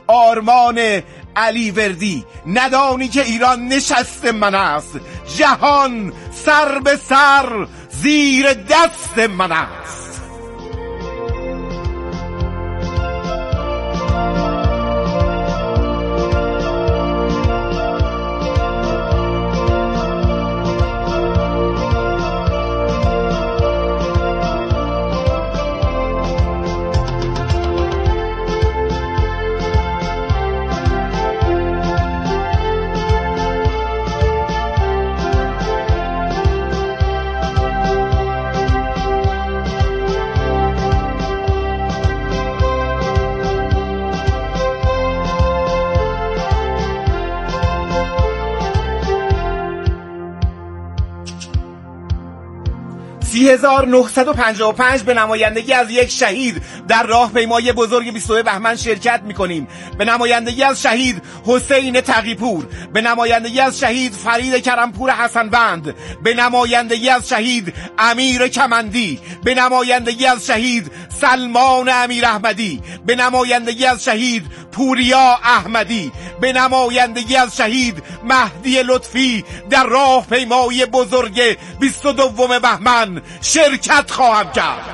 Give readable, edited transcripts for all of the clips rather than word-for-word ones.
آرمان علی وردی. ندانی که ایران نشست من است، جهان سر به سر زیر دست من است. سی 1955 به نمایندگی از یک شهید در راهپیمایی بزرگ 22 بهمن شرکت می‌کنیم. به نمایندگی از شهید حسین تقی‌پور، به نمایندگی از شهید فرید کرمپور حسنوند، به نمایندگی از شهید امیر کمندی، به نمایندگی از شهید سلمان امیر احمدی، به نمایندگی از شهید پوریا احمدی، به نمایندگی از شهید مهدی لطفی در راهپیمایی بزرگ 22 بهمن شرکت خواهم کرد.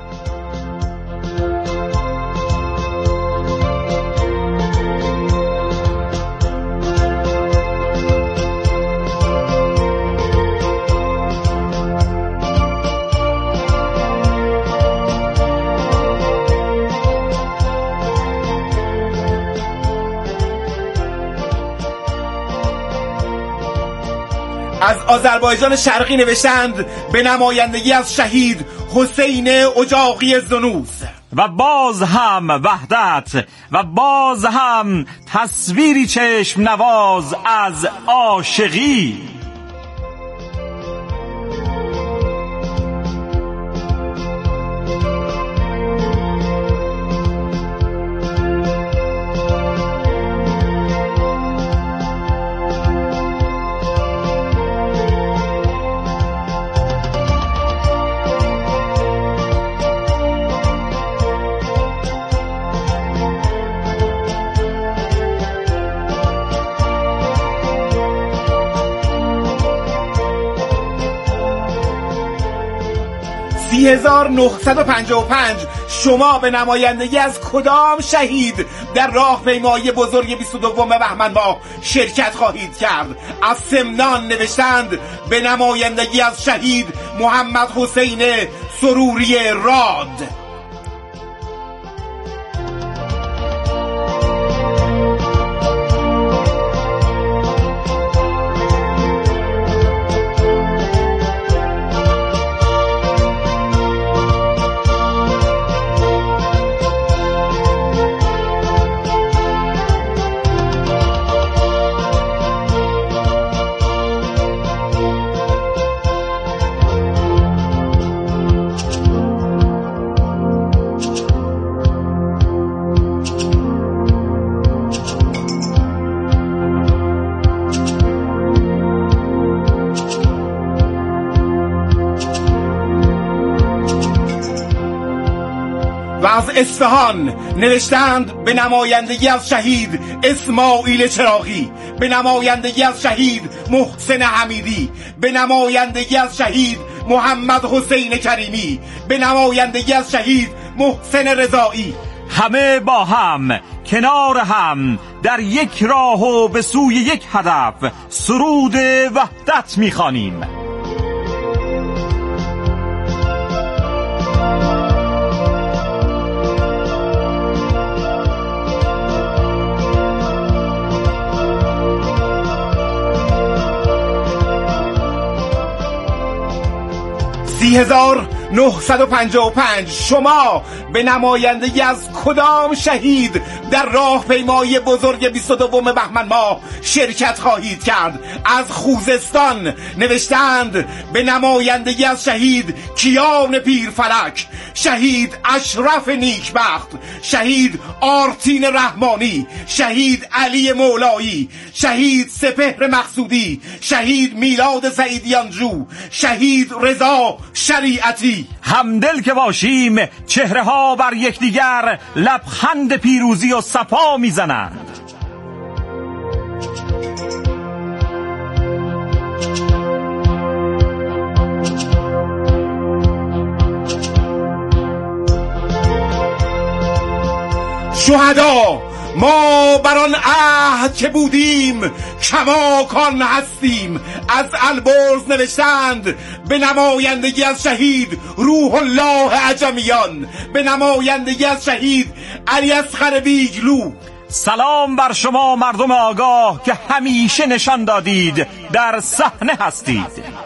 از آذربایجان شرقی نوشتند به نمایندگی از شهید حسین اجاقی زنوس. و باز هم وحدت و باز هم تصویری چشم نواز از عاشقی. سی 1955 شما به نمایندگی از کدام شهید در راهپیمایی بزرگ 22 بهمن ماه شرکت خواهید کرد؟ از سمنان نوشتند به نمایندگی از شهید محمد حسین سروری راد. و از اصفهان نوشتند به نمایندگی از شهید اسماعیل چراغی، به نمایندگی از شهید محسن حمیدی، به نمایندگی از شهید محمد حسین کریمی، به نمایندگی از شهید محسن رضایی. همه با هم کنار هم در یک راه و به سوی یک هدف سرود وحدت می‌خوانیم. سی 1955 شما به نمایندگی از کدام شهید در راهپیمایی بزرگ 22 بهمن ماه شرکت خواهید کرد؟ از خوزستان نوشتند به نمایندگی از شهید کیان پیرفلک، شهید اشرف نیکبخت، شهید آرتین رحمانی، شهید علی مولایی، شهید سپهر مقصودی، شهید میلاد سعیدیانجو، شهید رضا شریعتی. محمدی. همدل که باشیم چهره ها بر یکدیگر لبخند پیروزی و صفا میزنند. شهدا ما بر آن عهد که بودیم کماکان هستیم. از البرز نوشتند به نمایندگی از شهید روح الله عجمیان، به نمایندگی از شهید علی اصغر بیگلو. سلام بر شما مردم آگاه که همیشه نشان دادید در صحنه هستید.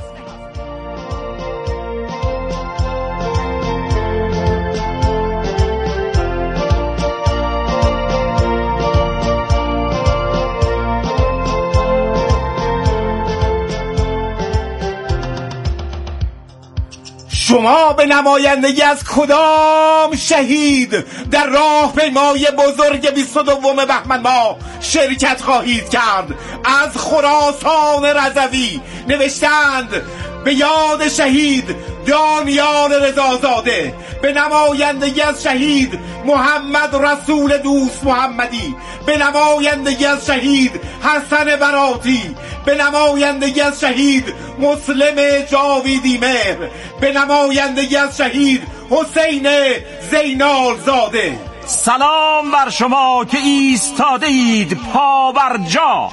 شما به نمایندگی از کدام شهید در راهپیمای بزرگ 22 بهمن ماه شرکت خواهید کرد؟ از خراسان رضوی نوشتند به یاد شهید دانیال رضازاده، به نمایندگی از شهید محمد رسول دوست محمدی، به نمایندگی از شهید حسن براتی، به نمایندگی از شهید مسلم جاویدی مهر، به نمایندگی از شهید حسین زینال زاده. سلام بر شما که ایستاده اید پا بر جا.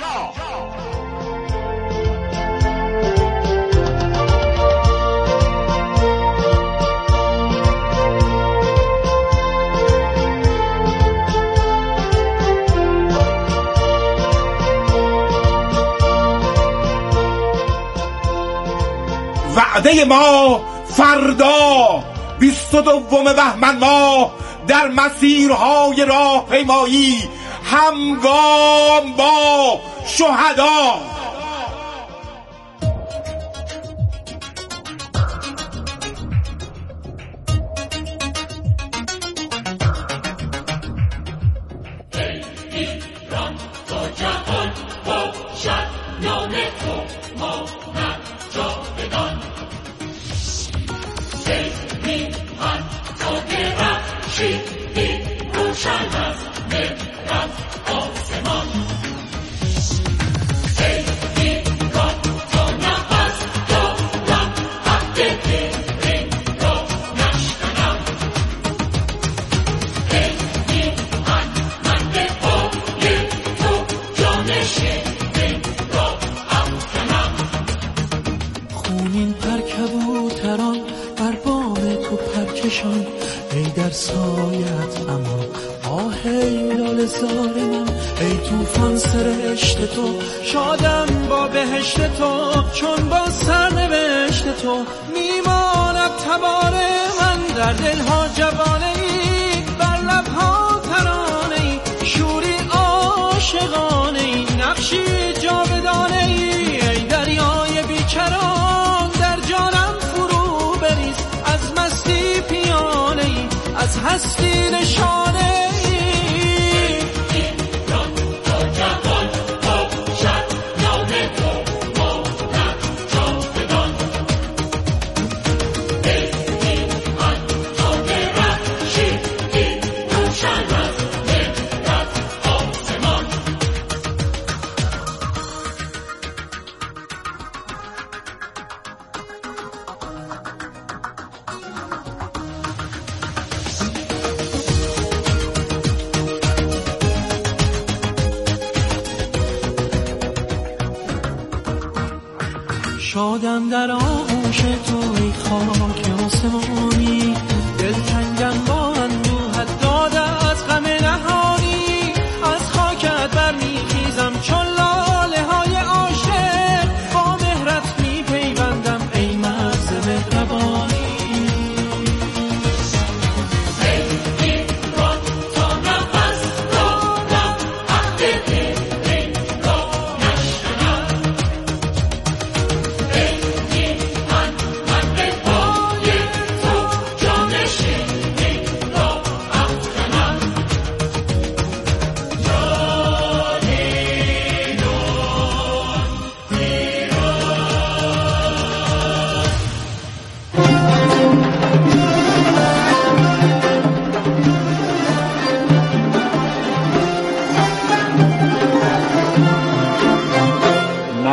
وعده ما فردا 22 بهمن ماه در مسیرهای راهپیمایی همگام با شهدا. خونین پر کبوتران بر بام تو پرکشان، ای در سایت اما آه ای لال زار من، ای توفان سرشت تو شادم با بهشت تو، چون با سرنوشت تو میماند تبار من. در دلها جوانه ای، بر لبها ترانه ای، شوری عاشقانه ای، نقشی جاودانه ای. ای دریای بیکران در جانم فرو بریز، از مستی پیانه ای، از هستی نشانه ای. شادم در آغوش تو ای خاک آسمانی، دلتنگم با اندوهت داده از غم نهانی. از خاکت برمیخیزم چون لاله های عاشق، با مهرت میپیوندم ای مرز مهربانی.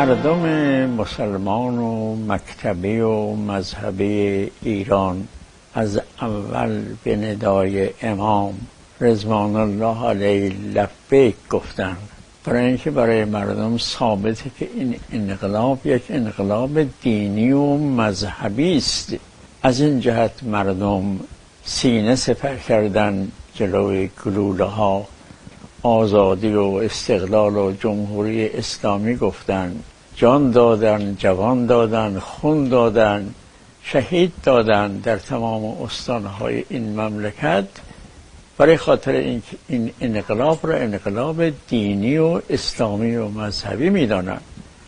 مردم مسلمان و مکتبی و مذهبی ایران از اول به ندای امام رضوان الله علیه لبیک گفتند، برای اینکه برای مردم ثابته که این انقلاب یک انقلاب دینی و مذهبی است. از این جهت مردم سینه سپر کردن جلوی گلوله ها، آزادی و استقلال و جمهوری اسلامی گفتن، جان دادن، جوان دادن، خون دادن، شهید دادن در تمام استانهای این مملکت، برای خاطر این انقلاب را انقلاب دینی و اسلامی و مذهبی می‌دانند.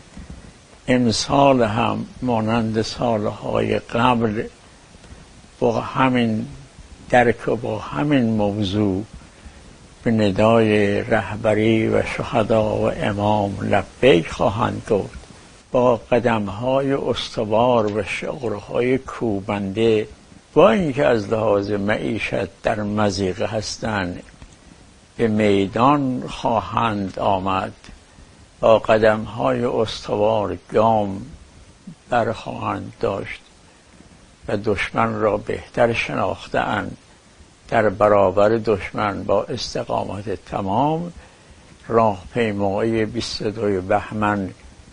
امسال هم مانند سالهای قبل با همین درک و با همین موضوع به ندای رهبری و شهدا و امام لبیک خواهند گفت. با قدم‌های استوار و شعارهای کوبنده، با اینکه از لحاظ معیشت در مضیقه هستند، به میدان خواهند آمد، با قدم‌های استوار گام برخواهند داشت و دشمن را بهتر شناخته‌اند. در برابر دشمن با استقامت تمام راهپیمایی 22 بهمن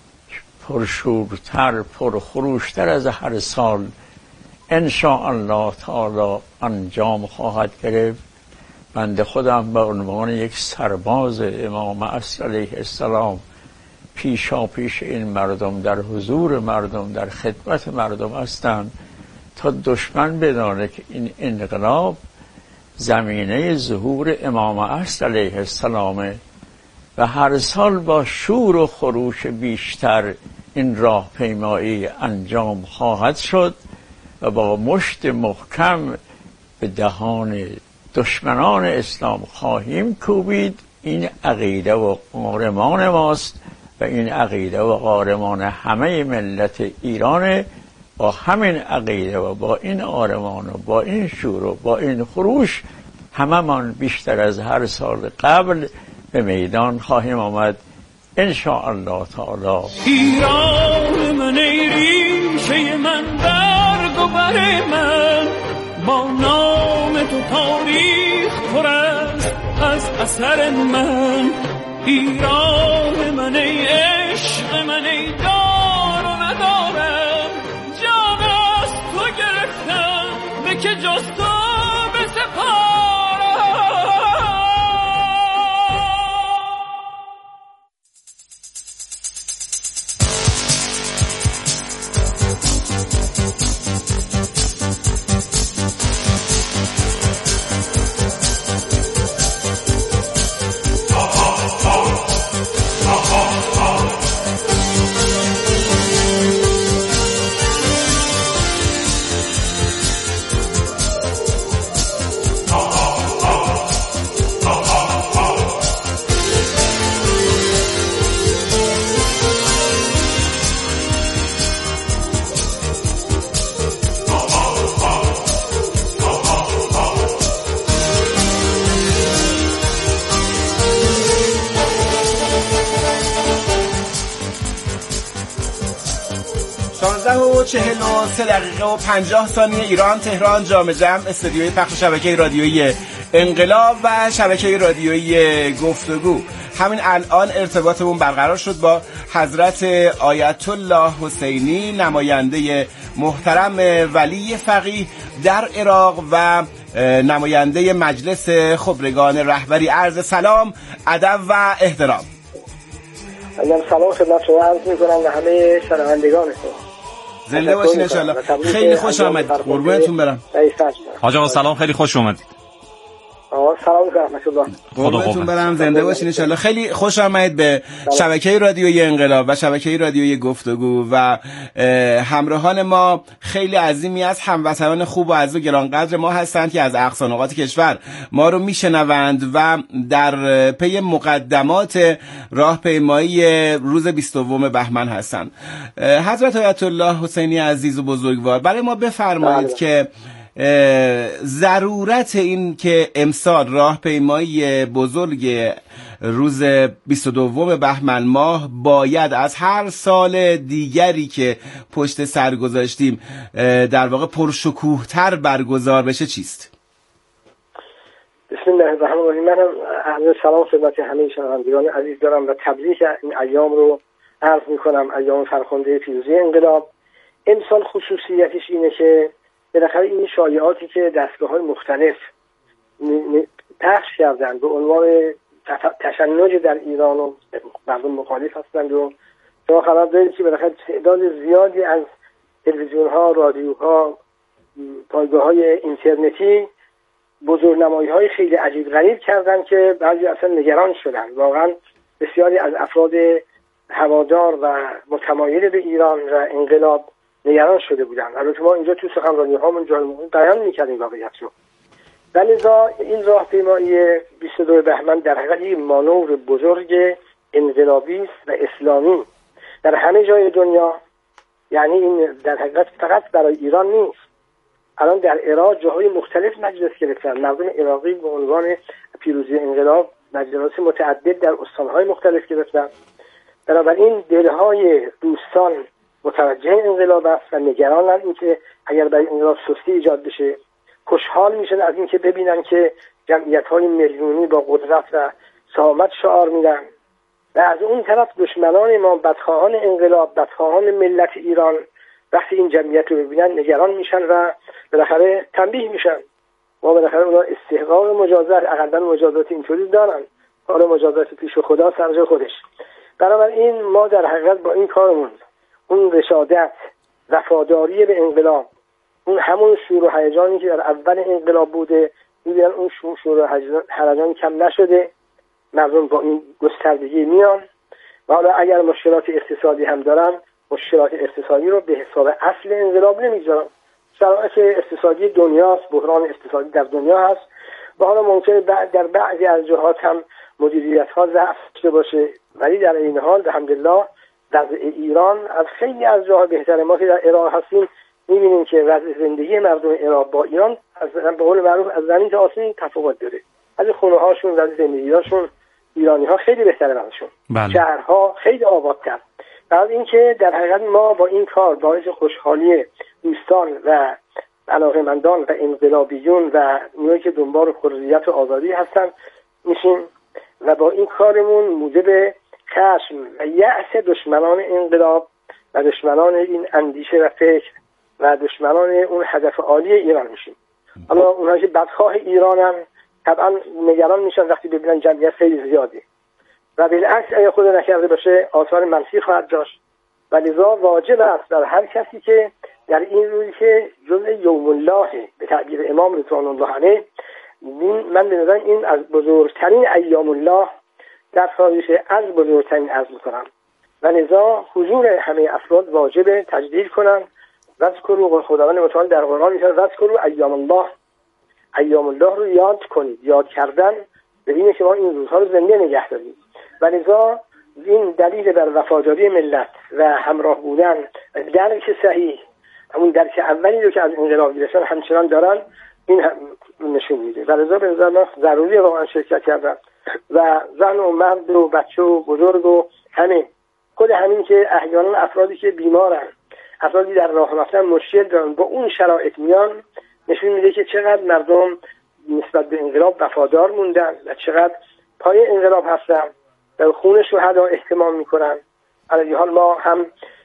پرشورتر، پرخروشتر از هر سال ان شاء الله تعالی انجام خواهد گرفت. بنده خودم به عنوان یک سرباز امام عصر علیه السلام پیشا پیش این مردم، در حضور مردم، در خدمت مردم هستم تا دشمن بدانه که این انقلاب زمینه ظهور امام عصر علیه السلام و هر سال با شور و خروش بیشتر این راهپیمایی انجام خواهد شد و با مشت محکم به دهان دشمنان اسلام خواهیم کوبید. این عقیده و قهرمان ماست و این عقیده و قهرمان همه ملت ایران. با همین عقیده و با این آرمان و با این شور و با این خروش هممان بیشتر از هر سال قبل به میدان خواهیم آمد ان شاء الله تعالی. ایران من ای ریشه من، برگ و بر من، با نام تو تاریخ پر است از اثر من. ایران من ای عشق من، ای دار و ندارم، جان از تو گرفتم به که جز تو بسپارم. و 43 دقیقه و 50 ثانیه ایران، تهران، جام جم، استودیوی پخش شبکه رادیویی انقلاب و شبکه رادیویی گفتگو. همین الان ارتباطمون برقرار شد با حضرت آیت الله حسینی، نماینده محترم ولی فقیه در عراق و نماینده مجلس خبرگان رهبری. عرض سلام، ادب و احترام. سلام خدمت شما عرض می‌کنم و همه شنوندگانتون. زنده باشین انشالله. خیلی خوش آمدید، قربونتون برم. حاج آقا سلام، خیلی خوش اومدید. سلام رحمت الله. قربونتون برم، زنده باشین انشالله. خیلی خوش آمدید به شبکه رادیویی انقلاب و شبکه رادیویی گفتگو و همراهان ما. خیلی عظیمی از هموطنان خوب و عزیز و گرانقدر ما هستند که از اقصا نقاط کشور ما رو میشنوند و در پی مقدمات راهپیمایی روز 22 بهمن هستند. حضرت آیت الله حسینی عزیز و بزرگوار، برای ما بفرمایید که ضرورت این که امسال راهپیمایی بزرگ روز 22 بهمن ماه باید از هر سال دیگری که پشت سر گذاشتیم در واقع پرشکوه‌تر برگزار بشه چیست؟ بسم الله الرحمن الرحیم. من عرض سلام خدمت همه شنوندگان عزیز دارم و تبریک این ایام رو عرض میکنم، ایام فرخنده پیروزی انقلاب. امسال خصوصیتش اینه که بالاخره این شایعاتی که دستگاه‌های مختلف پخش کردن به عنوان تشنج در ایران و مردم مخالف هستند و شما خبر دارید که بالاخره تعداد زیادی از تلویزیون‌ها، رادیوها، پایگاه‌های اینترنتی بزرگنمایی‌های خیلی عجیب غریب کردن که بعضی اصلا نگران شدن. واقعا بسیاری از افراد هوادار و متمایل به ایران و انقلاب نگران شده بودن. البته ما اینجا تو سخنرانی‌هامون بیان می‌کردیم واقعیت رو. ولی این راهپیمایی 22 بهمن در حقیقت یک مانور بزرگ انقلابی و اسلامی در همه جای دنیا، یعنی این در حقیقت فقط برای ایران نیست. الان در عراق جاهای مختلف مجلس گرفتن، مردم عراقی به عنوان پیروزی انقلاب مجلس متعدد در استانهای مختلف گرفتن. بنابراین دلهای دوستان متوجه انقلاب است و نگرانند اینکه اگر برای انقلاب سستی ایجاد بشه. خوشحال میشن از اینکه ببینن که جمعیت‌های میلیونی با قدرت و شهامت شعار میدن و از اون طرف دشمنان ما، بدخواهان انقلاب، بدخواهان ملت ایران، وقتی این جمعیت رو ببینن نگران میشن و بالاخره تنبیه میشن. ما بالاخره اونا استحقاق مجازات، اقلا مجازات اینطوری دارن، حالا مجازات پیش خدا سر خودش. بنابراین ما در حقیقت با این کارمون اون رشادت، وفاداری به انقلاب، اون همون شور و هیجانی که در اول انقلاب بوده، می‌بینن اون شور و هیجان کم نشده. مردم با این گستردگی میان و حالا اگر مشکلات اقتصادی هم دارن، مشکلات اقتصادی رو به حساب اصل انقلاب نمیذارن. شرایط اقتصادی دنیاست، بحران اقتصادی در دنیا هست و حالا ممکنه در بعضی از جهات هم مدیریت‌ها ضعف داشته باشه، ولی در این حال الحمدلله وضع ایران از خیلی از جاها بهتره. ما که در عراق هستیم می‌بینیم که وضع زندگی مردم عراق با ایران از به قول معروف از زمین تا آسمون تفاوت داره. از خونه‌هاشون، وضع زندگی‌هاشون ایرانی‌ها خیلی بهتره ازشون. شهرها خیلی آبادتر. بعد اینکه در حقیقت ما با این کار باعث خوشحالی دوستان و علاقه‌مندان و انقلابیون و اونایی که دنبال حریت و آزادی هستن میشیم و با این کارمون موجب خشم و یأس دشمنان انقلاب و دشمنان این اندیشه و فکر و دشمنان اون هدف عالی ایران میشیم. حالا اونایی که بدخواه ایرانن طبعا نگران میشن وقتی ببینن جمعیت خیلی زیاده و بالعکس اگه خدا نکرده باشه آثار منفی خواهد داشت و لذا واجب است در هر کسی که در این روزی که جزء یوم الله به تعبیر امام رضوان الله علیه، من به نظرم این از بزرگترین ایام الله در تاریخ از بزرگترین عرض میکنم و لذا حضور همه افراد واجب تجدید کنن. ذکروا خداوند متعال در قرآن میگه ذکروا ایام الله، ایام الله رو یاد کنید. یاد کردن ببینید که ما این روزها رو زنده نگه داریم و لذا این دلیل بر وفاداری ملت و همراه بودن، درک صحیح، همون درک اولی رو که از انقلاب گرفتن همچنان دارن، این نشون میده و لذا به نظر من ضروری واقعا شرکت کردن و زن و مرد و بچه و بزرگ و همه، خود همین که احیانا افرادی که بیمارن، افرادی در راه رفتن مشکل دارن، با اون شرایط میان، نشون میده که چقدر مردم نسبت به انقلاب وفادار موندن و چقدر پای انقلاب هستن و خون شهدا احتمام میکنن. علی حال ما هم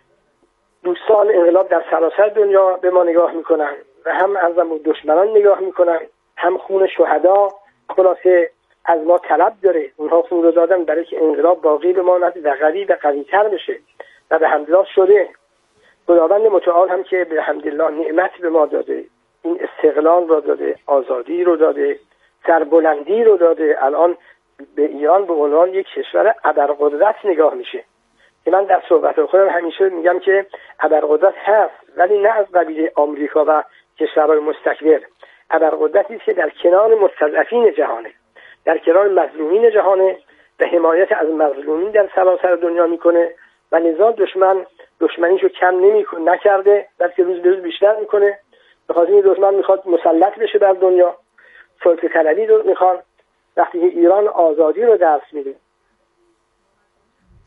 دوستان انقلاب در سراسر دنیا به ما نگاه میکنن و هم از دشمنان نگاه میکنن، هم خون شهدا خلاصه از ما طلب داره. اونها خون رو دادن برای که انقلاب باقی بماند و قوی و قوی‌تر بشه و به حمدالله شده. خداوند متعال هم که به حمدالله نعمت به ما داده، این استقلال رو داده، آزادی رو داده، سربلندی رو داده. الان به ایران به عنوان یک کشور ابرقدرت نگاه میشه که من در صحبت خودم همیشه میگم که ابرقدرت هست ولی نه از قبیل آمریکا و کشورهای مستکبر. ابرقدرتی است که در کنار مستضعفین جهانه، در کنار مظلومین جهانه و حمایت از مظلومین در سراسر دنیا میکنه و لذا دشمنیشو کم نکرده بلکه روز به روز بیشتر میکنه. بخاطر این دشمن میخواد مسلط بشه بر دنیا، سلطه طلبی رو میخوان. وقتی که ایران آزادی رو درس میده،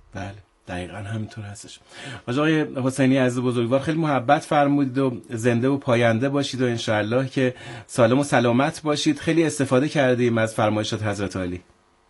بله دقیقاً همینطور هستش. آقای حسینی عزیز بزرگوار خیلی محبت فرمودید و زنده و پاینده باشید و انشاءالله که سالم و سلامت باشید. خیلی استفاده کردیم از فرمایشات حضرت عالی.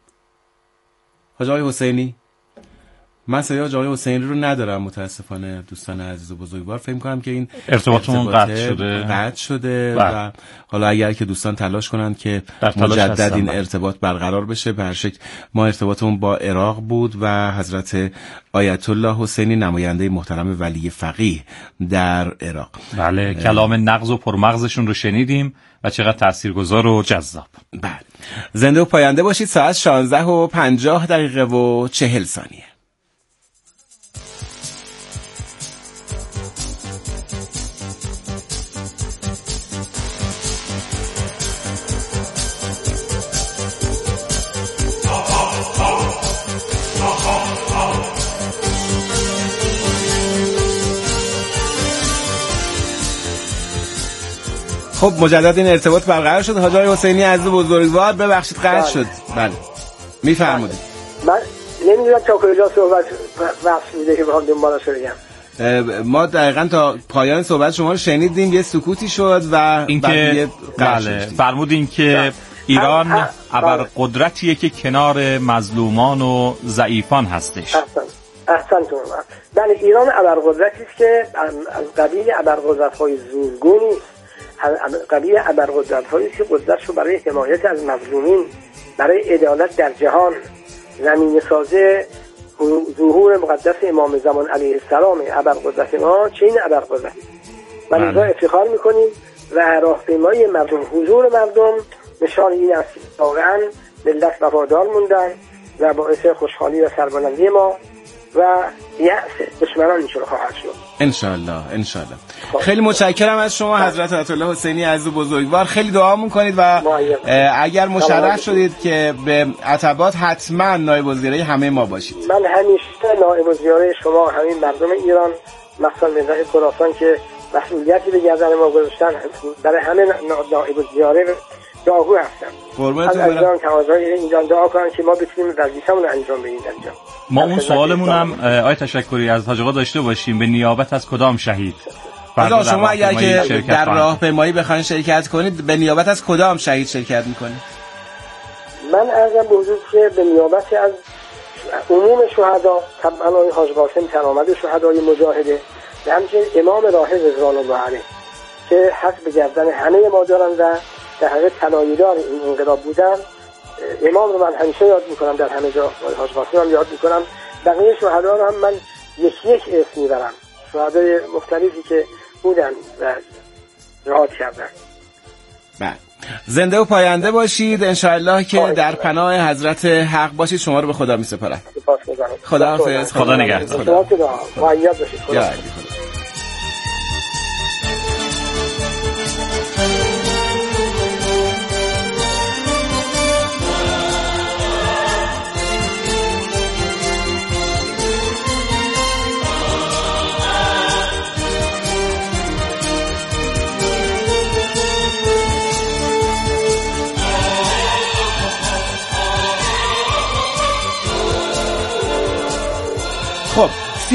آقای حسینی، من صدای آقای حسینی رو ندارم متاسفانه. دوستان عزیز و بزرگوار فکر می‌کنم که این ارتباطمون قطع شده و حالا اگر که دوستان تلاش کنند که مجدد این ارتباط برقرار بشه، به هر شکل ما ارتباطمون با عراق بود و حضرت آیت الله حسینی نماینده محترم ولی فقیه در عراق. بله کلام نغز و پرمغزشون رو شنیدیم و چقدر تاثیرگذار و جذاب. بله زنده و پاینده باشید. ساعت 16:50 و 40 ثانیه. خب مجدد این ارتباط برقرار شد. حاج آقای حسینی عزیز بزرگوار ببخشید قطع شد. بله میفرمایید. من نمیدونم تا کجا صحبت وقت میده که بخوام دنبالش بگم. ما دقیقاً تا پایان صحبت شما رو شنیدیم، یه سکوتی شد و اینکه بله فرمودین که ایران ابرقدرتیه که کنار مظلومان و ضعیفان هستش. احسنتون. بله ایران ابرقدرتی است که از قبیل ابرقدرت‌های زورگونی، قبیل ابرقدرت‌هایی که قدرتشو برای حمایت از مظلومین، برای عدالت در جهان زمین سازه ظهور مقدس امام زمان علیه السلام ابرقدرت ما چین ابرقدرتی و لذا افتخار میکنیم و راهپیمایی مردم، حضور مردم نشان این است که واقعا ملت وفادار موندن و باعث خوشحالی و سربلندی ما و یأس دشمنان میشه خواهد شد انشالله. خیلی متشکرم از شما حضرت آیت الله حسینی عزیز بزرگوار. خیلی دعا میکنید و اگر مشرف شدید که به عتبات حتما نایب الوزرای همه ما باشید. من همیشه نایب الوزرای شما همین مردم ایران، مخصوصا ملت خراسان که مسئولیتی به گردن ما گذاشتن، برای همه نایب الوزرای دعاگو هستم. از ایران تماشای اینجا دعا کنن که ما بتونیم وظیفه‌مون رو انجام بدیم اینجا. ما اون سوالمون هم آیه تشکری از حاج آقا داشته باشیم، به نیابت از کدام شهید؟ حالا شما اگر که در راهپیمایی بخواید شرکت کنید به نیابت از کدام شهید شرکت میکنید؟ من عرضم به حضور که به نیابت از عموم شهدا، طبعا آقای حاج قاسم ترامد شهدای مجاهده و همچنین امام راحل رضوان الله علیه که حق به گردن همه ما دارن و در حقیقت طلایه‌دار این انقلاب بودن. امام رو من همیشه یاد میکنم، در همه جا حاج قاسم هم یاد میکنم، بقیه شهدا رو هم من یک اسم میبرم، شهدای مختلفی که بودن و جهاد کردن. بله زنده و پاینده باشید انشاءالله که در پناه حضرت حق باشید. شما رو به خدا میسپارم. خداحافظ. خدا نگهدار. خدا. خب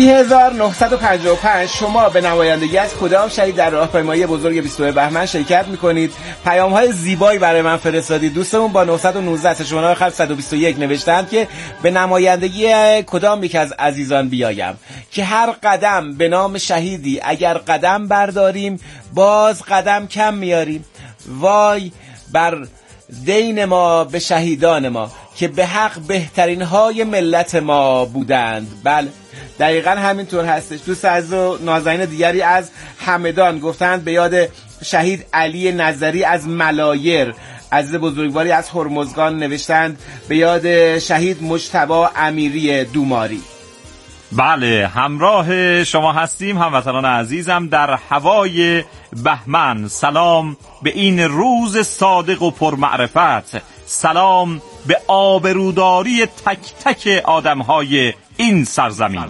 3955 شما به نمایندگی از کدام شهید در راهپیمایی بزرگ 22 بهمن شرکت میکنید؟ پیام‌های زیبایی برای من فرستادید. دوستمون با 919 شماره آخر 121 نوشتند که به نمایندگی کدام یک از عزیزان بیایم که هر قدم به نام شهیدی اگر قدم برداریم باز قدم کم میاریم. وای بر دین ما به شهیدان ما که به حق بهترین های ملت ما بودند. بله دقیقا همینطور هستش. دوست عزیز و نازنین دیگری از همدان گفتند به یاد شهید علی نظری از ملایر. عزیز بزرگواری از هرمزگان نوشتند به یاد شهید مجتبی امیری دوماری. بله همراه شما هستیم هموطنان عزیزم در هوای بهمن. سلام به این روز صادق و پرمعرفت، سلام به آبروداری تک تک آدمهای این سرزمین.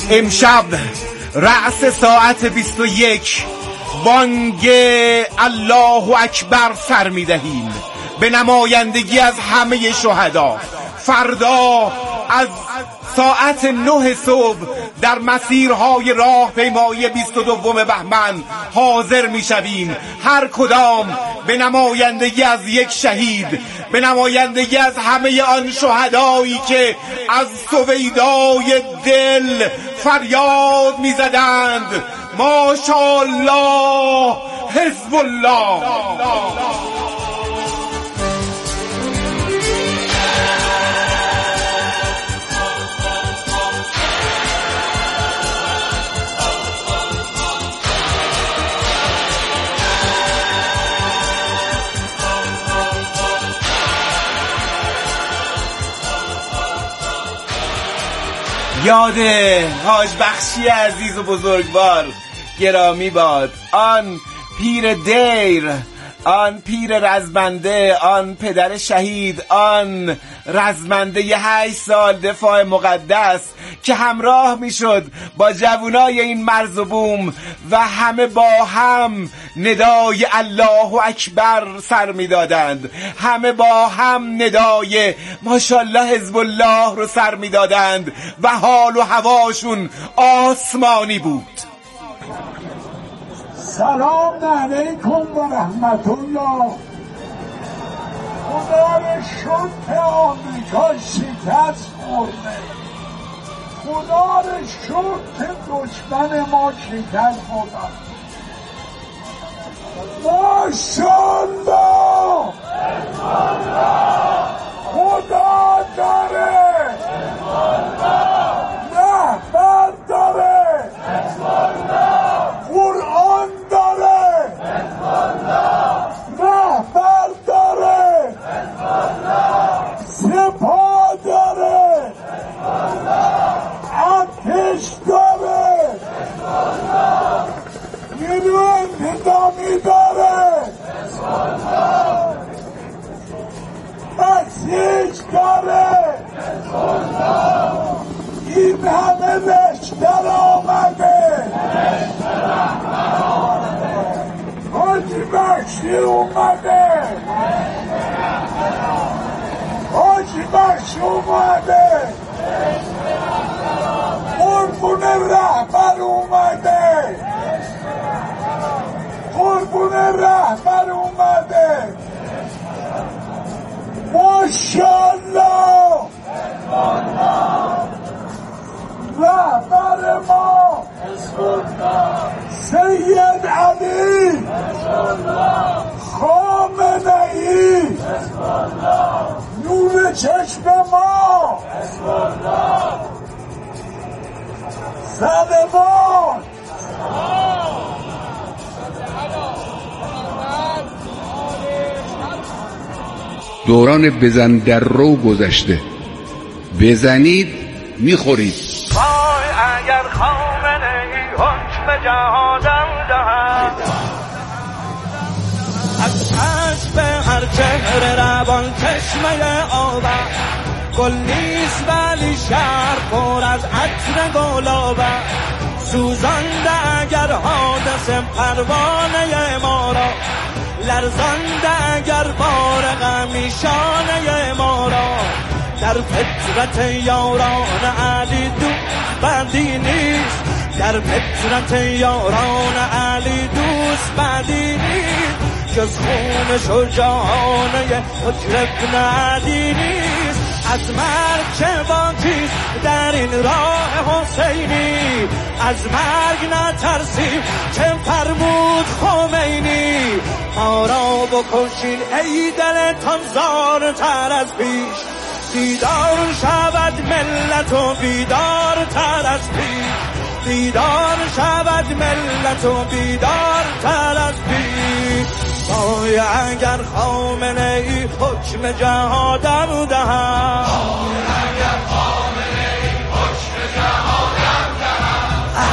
امشب رأس ساعت 21 بانگ الله اکبر سر می‌دهیم به نمایندگی از همه شهدا. فردا از ساعت 9 صبح در مسیرهای راهپیمایی 22 بهمن حاضر می‌شویم، هر کدام به نمایندگی از یک شهید، به نمایندگی از همه آن شهدایی که از سویدای دل فریاد می‌زدند ماشاءالله حزب الله. یاد حاج بخشی عزیز و بزرگوار گرامی باد، آن پیر دیر، آن پیر رزمنده، آن پدر شهید، آن رزمنده 8 سال دفاع مقدس که همراه میشد با جوانای این مرز و بوم و همه با هم ندای الله اکبر سر میدادند، همه با هم ندای ماشاءالله حزب الله رو سر میدادند و حال و هواشون آسمانی بود. سلام علیکم و رحمت الله. خدا رو شکر آمریکا شکست خورده، خدا رو شکر دشمن ما شکست خورده. ماشاءالله خدا داره، رهبر داره، قرآن داره، رهبر داره، سپاه داره، ارتش داره، نیرو انتظامی داره، بسیج داره. این همه لشکر آمده، حاجی بخشی اومده، حاجی بخشی اومده، قربون رهبر اومده، قربون رهبر اومده. ماشاءالله رهبر ما سید علی خامنه‌ای، نور چشم ما، صلوات. دوران بزن در رو گذشته، بزنید میخورید. وای اگر خامنه‌ای حکم جهادم دهد، از چشم هر چهره روان چشمه آور، گل نیست ولی شهر پر از عطر گلابه، سوزانده اگر حادثه پروانه ما را، لرزانده اگر بار غمی شانه ما را، در فطرت یاران علی دوست بدی نیست، در فطرت یاران علی دوست بدی نیست، جز خون شجاعانه حجر ابن علی نیست. از مرگ چه باقی در این راه حسینی، از مرگ نترسیم که فرمود خمینی، ما را بکشین ای دلتان زارتر از پیش، بیدار شود ملت و بیدار تر از پیش، بیدار شود ملت و بیدار تر از پیش. وای اگر خامنه‌ای حکم جهادم دهد،